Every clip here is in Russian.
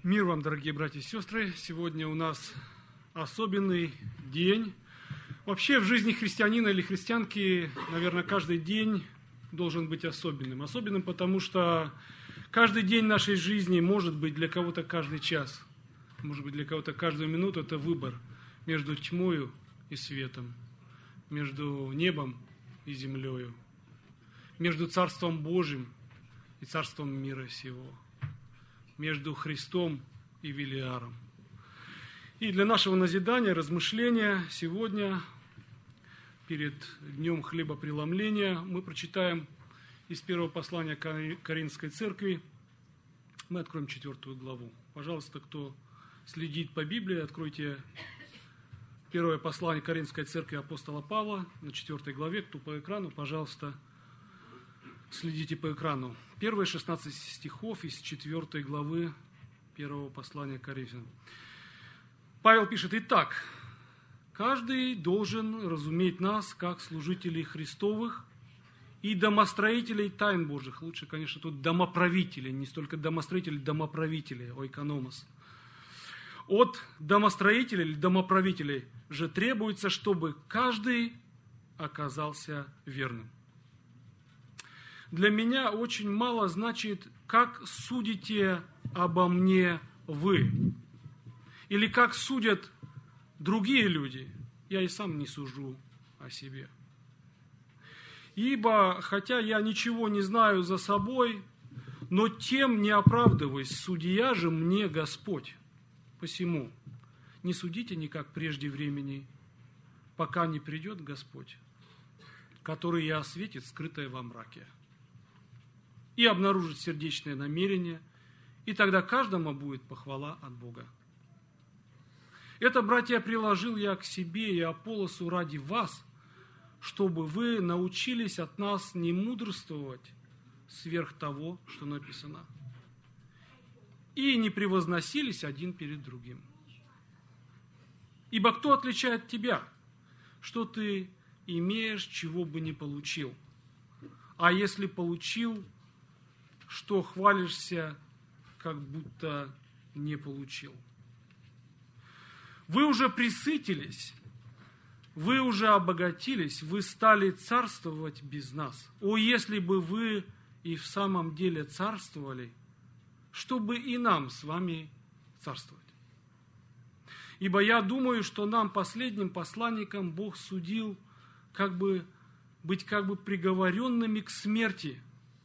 Мир вам, дорогие братья и сестры! Сегодня у нас особенный день. Вообще в жизни христианина или христианки, наверное, каждый день должен быть особенным. Особенным, потому что каждый день нашей жизни может быть для кого-то каждый час, может быть для кого-то каждую минуту. Это выбор между тьмою и светом, между небом и землею, между Царством Божьим и Царством мира сего, между Христом и Велиаром. И для нашего назидания, размышления сегодня, перед Днем Хлебопреломления, мы прочитаем из первого послания Коринфской церкви. Мы откроем 4 главу. Пожалуйста, кто следит по Библии, откройте первое послание Коринфской церкви апостола Павла на 4 главе. Кто по экрану, пожалуйста, следите по экрану. Первые 16 стихов из 4 главы первого послания Коринфянам. Павел пишет: «Итак, каждый должен разуметь нас, как служителей Христовых и домостроителей тайн Божьих». Лучше, конечно, тут домоправителей, не столько домостроителей, домоправителей, ойкономос. От домостроителей или домоправителей же требуется, чтобы каждый оказался верным. Для меня очень мало значит, как судите обо мне вы, или как судят другие люди. Я и сам не сужу о себе. Ибо, хотя я ничего не знаю за собой, но тем не оправдываюсь, судья же мне Господь. Посему не судите никак прежде времени, пока не придет Господь, который и осветит скрытое во мраке, и обнаружит сердечное намерение, и тогда каждому будет похвала от Бога. Это, братья, приложил я к себе и Аполлосу ради вас, чтобы вы научились от нас не мудрствовать сверх того, что написано, и не превозносились один перед другим. Ибо кто отличает тебя, что ты имеешь, чего бы не получил? А если получил, что хвалишься, как будто не получил? Вы уже пресытились, вы уже обогатились, вы стали царствовать без нас. О, если бы вы и в самом деле царствовали, чтобы и нам с вами царствовать. Ибо я думаю, что нам, последним посланникам, Бог судил быть приговоренными к смерти,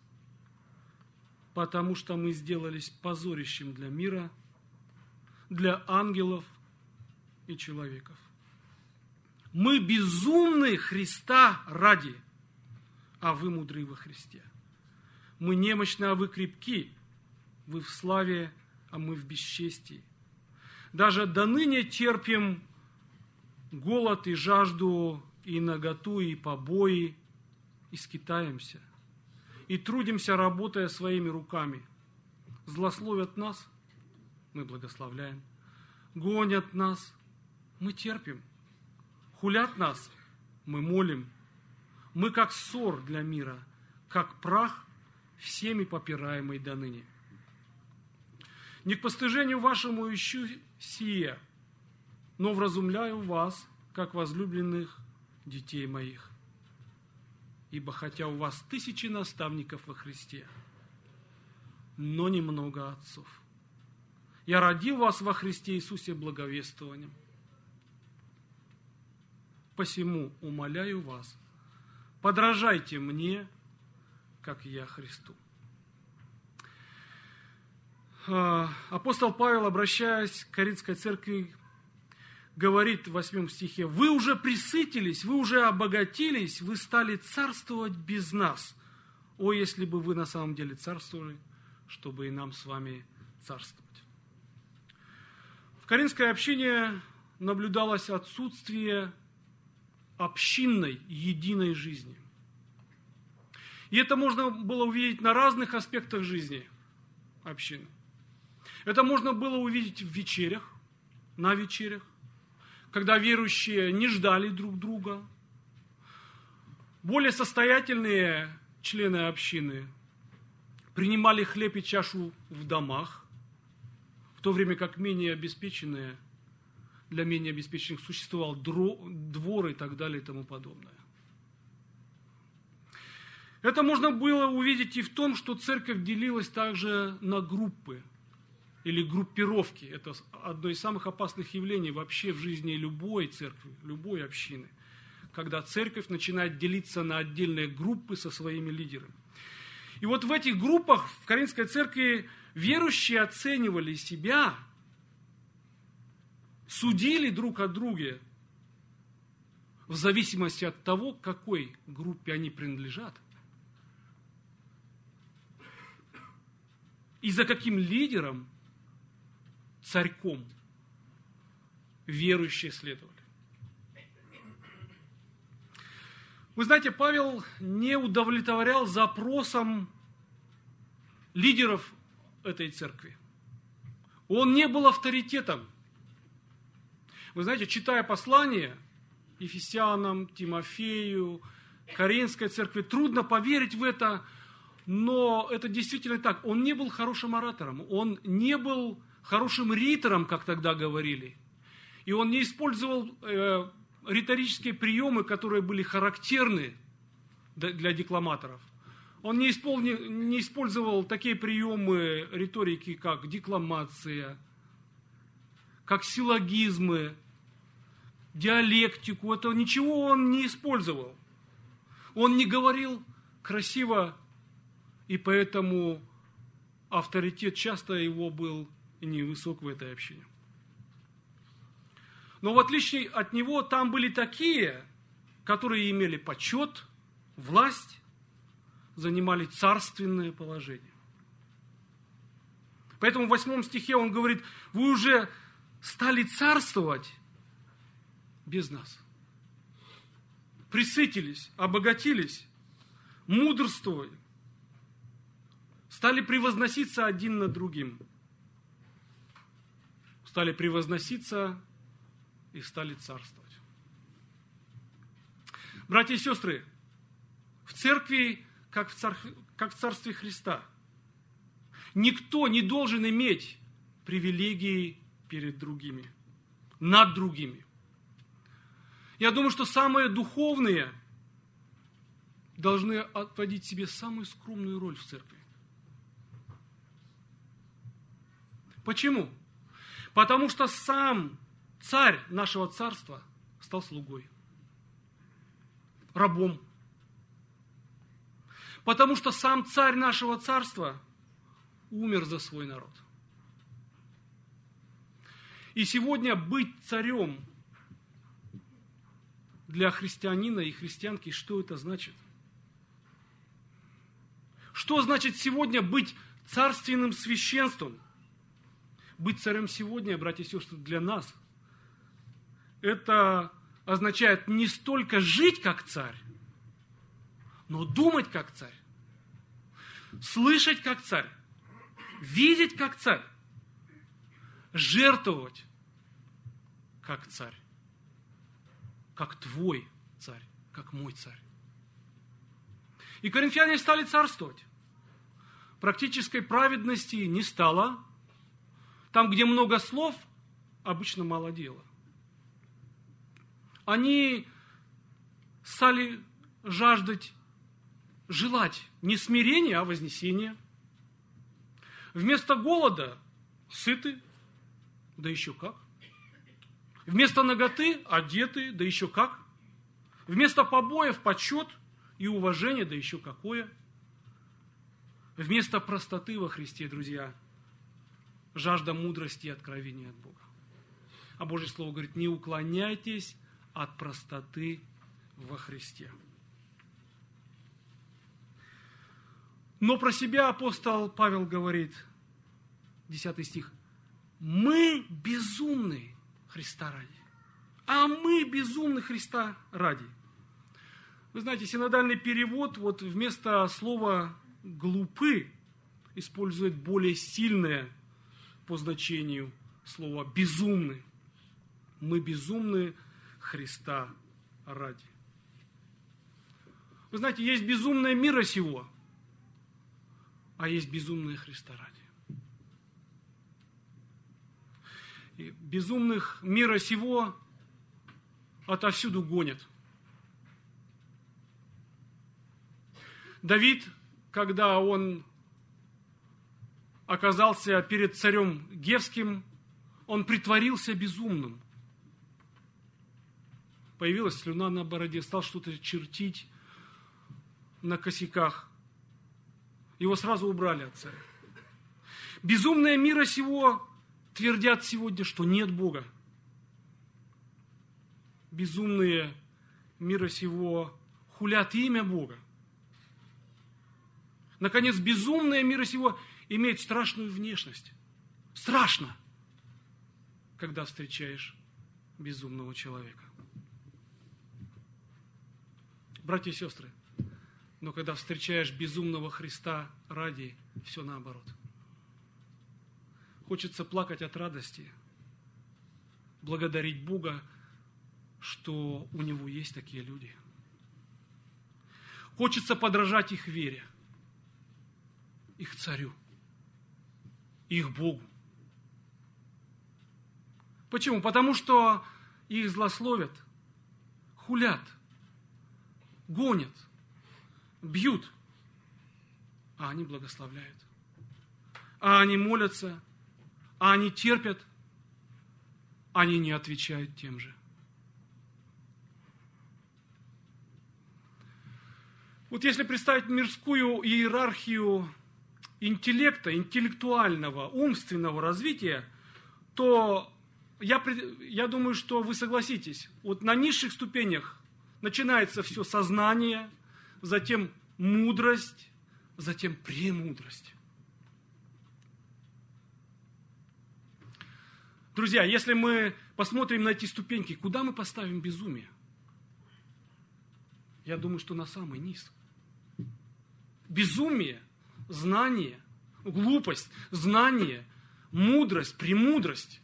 потому что мы сделались позорищем для мира, для ангелов и человеков. Мы безумны Христа ради, а вы мудры во Христе. Мы немощны, а вы крепки, вы в славе, а мы в бесчестии. Даже доныне терпим голод и жажду, и наготу, и побои, и скитаемся, и трудимся, работая своими руками. Злословят нас, мы благословляем. Гонят нас, мы терпим. Хулят нас, мы молим. Мы как ссор для мира, как прах, всеми попираемый доныне. Не к постыжению вашему ищу сие, но вразумляю вас, как возлюбленных детей моих. Ибо хотя у вас 1000 наставников во Христе, но немного отцов. Я родил вас во Христе Иисусе благовествованием. Посему умоляю вас, подражайте мне, как я Христу. Апостол Павел, обращаясь к Коринфской церкви, говорит в 8 стихе: «Вы уже пресытились, вы уже обогатились, вы стали царствовать без нас. О, если бы вы на самом деле царствовали, чтобы и нам с вами царствовать». В Коринфской общине наблюдалось отсутствие общинной, единой жизни. И это можно было увидеть на разных аспектах жизни общины. Это можно было увидеть в вечерях, на вечерях, когда верующие не ждали друг друга. Более состоятельные члены общины принимали хлеб и чашу в домах, в то время как менее обеспеченные, для менее обеспеченных существовал двор и так далее и тому подобное. Это можно было увидеть и в том, что церковь делилась также на группы или группировки. Это одно из самых опасных явлений вообще в жизни любой церкви, любой общины, когда церковь начинает делиться на отдельные группы со своими лидерами. И вот в этих группах в Коринфской церкви верующие оценивали себя, судили друг о друге в зависимости от того, к какой группе они принадлежат. И за каким лидером, царьком, верующие следовали. Вы знаете, Павел не удовлетворял запросам лидеров этой церкви. Он не был авторитетом. Вы знаете, читая послания Ефесянам, Тимофею, Коринфской церкви, трудно поверить в это, но это действительно так. Он не был хорошим оратором, он не был хорошим ритором, как тогда говорили. И он не использовал риторические приемы, которые были характерны для декламаторов. Он не использовал такие приемы риторики, как декламация, как силлогизмы, диалектику. Это ничего он не использовал. Он не говорил красиво, и поэтому авторитет часто его был невысок в этой общине. Но в отличие от него, там были такие, которые имели почет, власть, занимали царственное положение. Поэтому в 8 стихе он говорит: вы уже стали царствовать без нас. Присытились, обогатились, мудрствовали, стали превозноситься один над другим. Стали превозноситься и стали царствовать. Братья и сестры, в церкви, как в Царстве Христа, никто не должен иметь привилегии перед другими, над другими. Я думаю, что самые духовные должны отводить себе самую скромную роль в церкви. Почему? Потому что сам царь нашего царства стал слугой, рабом. Потому что сам царь нашего царства умер за свой народ. И сегодня быть царем для христианина и христианки, что это значит? Что значит сегодня быть царственным священством? Быть царем сегодня, братья и сестры, для нас, это означает не столько жить как царь, но думать как царь, слышать как царь, видеть как царь, жертвовать как царь, как твой царь, как мой царь. И коринфяне стали царствовать. Практической праведности не стало. Там, где много слов, обычно мало дела. Они стали жаждать, желать не смирения, а вознесения. Вместо голода сыты, да еще как. Вместо наготы одеты, да еще как. Вместо побоев почет и уважение, да еще какое. Вместо простоты во Христе, друзья, жажда мудрости и откровения от Бога. А Божье Слово говорит: не уклоняйтесь от простоты во Христе. Но про себя апостол Павел говорит, 10 стих: мы безумны Христа ради. А мы безумны Христа ради. Вы знаете, синодальный перевод вот вместо слова «глупы» использует более сильное по значению слова «безумны». Мы безумны Христа ради. Вы знаете, есть безумное мира сего, а есть безумное Христа ради. И безумных мира сего отовсюду гонят. Давид, когда он оказался перед царем Гевским, он притворился безумным. Появилась слюна на бороде, стал что-то чертить на косяках. Его сразу убрали от царя. Безумные мира сего твердят сегодня, что нет Бога. Безумные мира сего хулят имя Бога. Наконец, безумные мира сего имеют страшную внешность. Страшно, когда встречаешь безумного человека. Братья и сестры, но когда встречаешь безумного Христа ради, все наоборот. Хочется плакать от радости, благодарить Бога, что у Него есть такие люди. Хочется подражать их вере, их царю, их Богу. Почему? Потому что их злословят, хулят, гонят, бьют, а они благословляют. А они молятся, а они терпят, они не отвечают тем же. Вот если представить мирскую иерархию интеллекта, интеллектуального, умственного развития, то я думаю, что вы согласитесь. Вот на низших ступенях начинается все сознание, затем мудрость, затем премудрость. Друзья, если мы посмотрим на эти ступеньки, куда мы поставим безумие? Я думаю, что на самый низ. Безумие, знание, глупость, знание, мудрость, премудрость.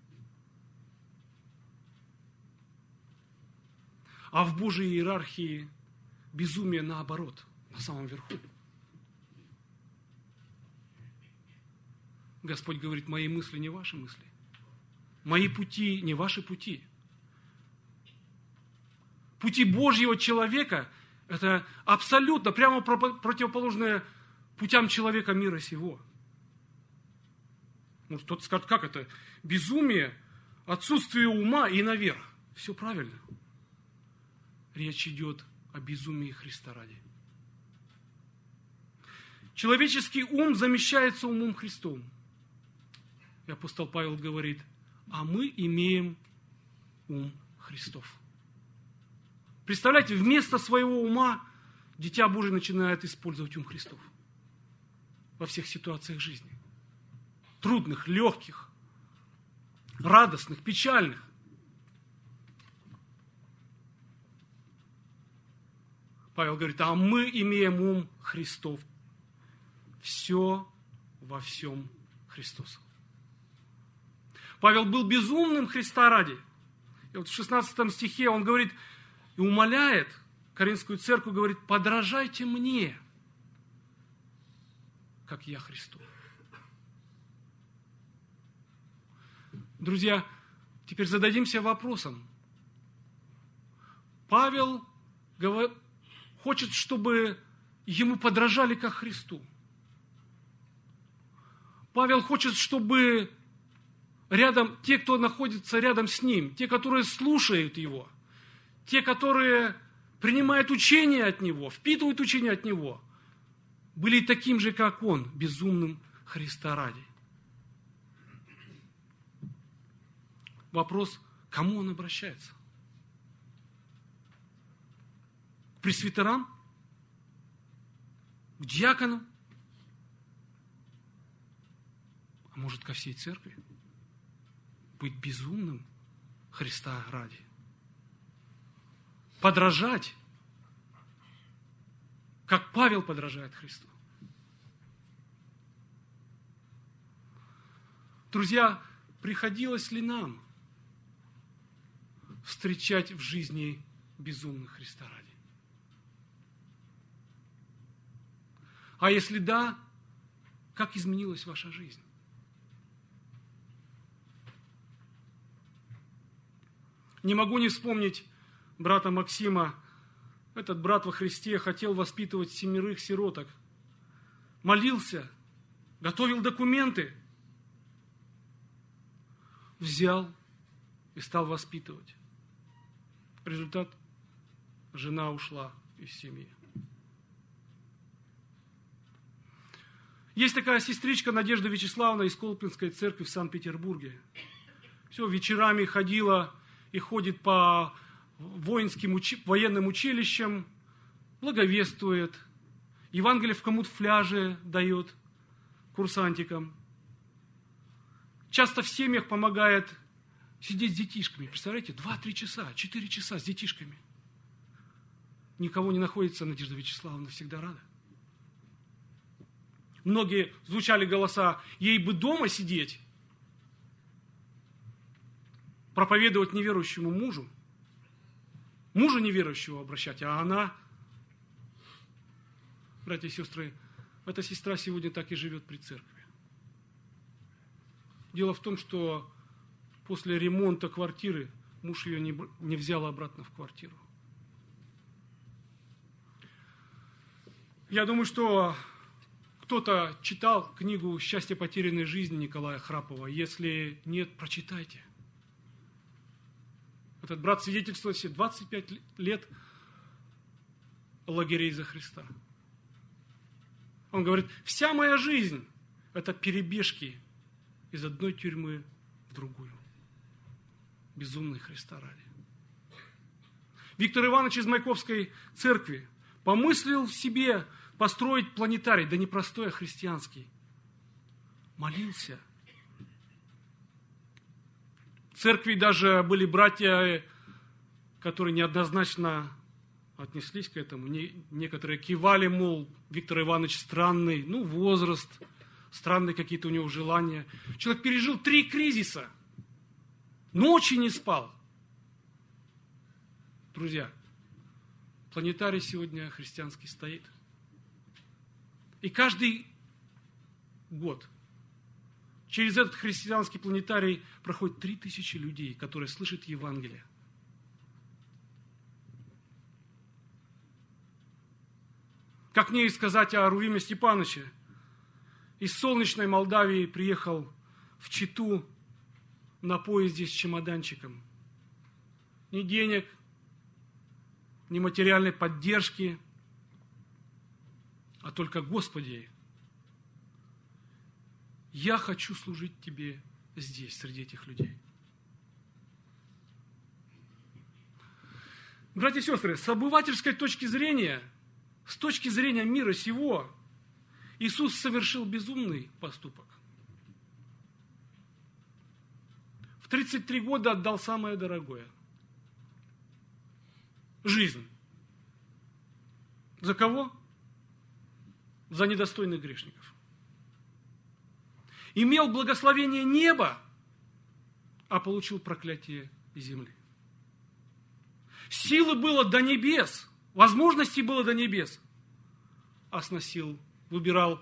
А в Божьей иерархии безумие наоборот, на самом верху. Господь говорит, мои мысли не ваши мысли. Мои пути не ваши пути. Пути Божьего человека – это абсолютно прямо противоположное путям человека мира сего. Может, кто-то скажет, как это? Безумие, отсутствие ума и наверх. Все правильно. Речь идет о безумии Христа ради. Человеческий ум замещается умом Христом. И апостол Павел говорит, а мы имеем ум Христов. Представляете, вместо своего ума Дитя Божие начинает использовать ум Христов во всех ситуациях жизни. Трудных, легких, радостных, печальных. Павел говорит, а мы имеем ум Христов. Все во всем Христос. Павел был безумным Христа ради. И вот в 16 стихе он говорит и умоляет Коринфскую церковь, говорит, подражайте мне, как я Христу. Друзья, теперь зададимся вопросом. Павел хочет, чтобы ему подражали как Христу. Павел хочет, чтобы рядом, те, кто находится рядом с ним, те, которые слушают его, те, которые принимают учение от него, впитывают учение от него, были таким же, как он, безумным Христа ради. Вопрос, к кому он обращается? К пресвитерам? К диаконам? А может, ко всей церкви? Быть безумным Христа ради. Подражать, как Павел подражает Христу. Друзья, приходилось ли нам встречать в жизни безумных Христа ради? А если да, как изменилась ваша жизнь? Не могу не вспомнить брата Максима. Этот брат во Христе хотел воспитывать 7 сироток. Молился, готовил документы. Взял и стал воспитывать. Результат – жена ушла из семьи. Есть такая сестричка Надежда Вячеславовна из Колпинской церкви в Санкт-Петербурге. Все, вечерами ходила и ходит по воинским военным училищам, благовествует, Евангелие в камуфляже дает курсантикам. Часто в семьях помогает сидеть с детишками. Представляете, 2-3 часа, 4 часа с детишками. Никого не находится, Надежда Вячеславовна всегда рада. Многие звучали голоса, ей бы дома сидеть, проповедовать неверующему мужу, мужа неверующего обращать, а она, братья и сестры, эта сестра сегодня так и живет при церкви. Дело в том, что после ремонта квартиры муж ее не взял обратно в квартиру. Я думаю, что кто-то читал книгу «Счастье потерянной жизни» Николая Храпова. Если нет, прочитайте. Этот брат свидетельствует себе 25 лет лагерей за Христа. Он говорит, вся моя жизнь – это перебежки из одной тюрьмы в другую. Безумный Христа ради. Виктор Иванович из Маяковской церкви помыслил в себе построить планетарий, да не простой, а христианский. Молился. В церкви даже были братья, которые неоднозначно отнеслись к этому. Некоторые кивали, мол, Виктор Иванович странный, возраст, странные какие-то у него желания. Человек пережил 3 кризиса, ночи не спал. Друзья, планетарий сегодня христианский стоит. И каждый год через этот христианский планетарий проходит 3000 людей, которые слышат Евангелие. Как мне и сказать о Рувиме Степановиче? Из солнечной Молдавии приехал в Читу на поезде с чемоданчиком. Ни денег, ни материальной поддержки, а только: Господи, я хочу служить Тебе здесь, среди этих людей. Братья и сестры, с обывательской точки зрения, с точки зрения мира сего, Иисус совершил безумный поступок. В 33 года отдал самое дорогое – жизнь. За кого? За недостойных грешников. Имел благословение неба, а получил проклятие земли. Силы было до небес, возможностей было до небес, а выбирал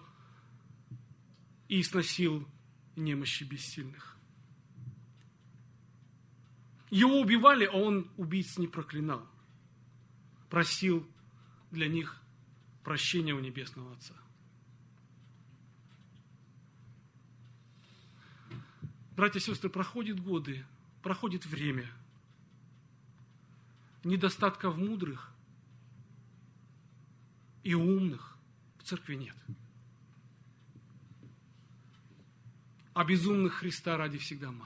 и сносил немощи бессильных. Его убивали, а он убийц не проклинал. Просил для них прощения у Небесного Отца. Братья и сестры, проходят годы, проходит время. Недостатков мудрых и умных в церкви нет. А безумных Христа ради всегда мало.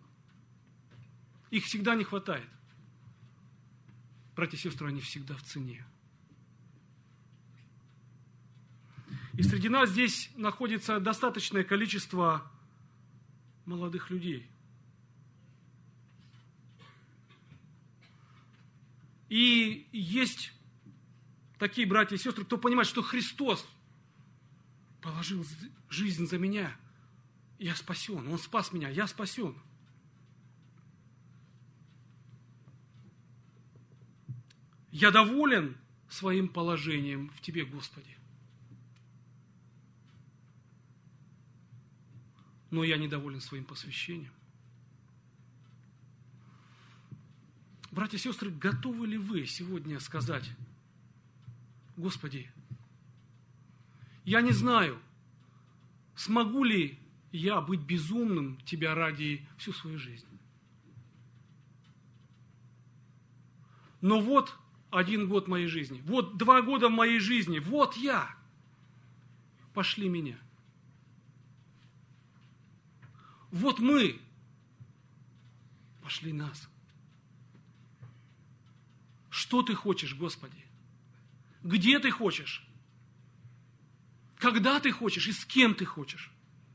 Их всегда не хватает. Братья и сестры, они всегда в цене. И среди нас здесь находится достаточное количество молодых людей. И есть такие братья и сестры, кто понимает, что Христос положил жизнь за меня, я спасен. Он спас меня, я спасен. Я доволен своим положением в Тебе, Господи. Но я недоволен своим посвящением. Братья и сестры, готовы ли вы сегодня сказать: Господи, я не знаю, смогу ли я быть безумным Тебя ради всю свою жизнь. Но вот 1 год моей жизни, вот 2 года в моей жизни, вот я. Пошли меня. Вот мы. Пошли нас. Что Ты хочешь, Господи? Где Ты хочешь? Когда Ты хочешь и с кем Ты хочешь?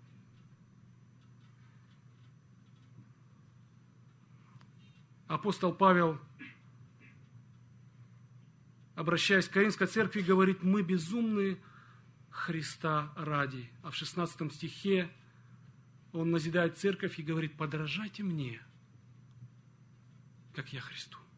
Апостол Павел, обращаясь к Коринфской церкви, говорит: мы безумны Христа ради. А в 16 стихе он назидает церковь и говорит: подражайте мне, как я Христу.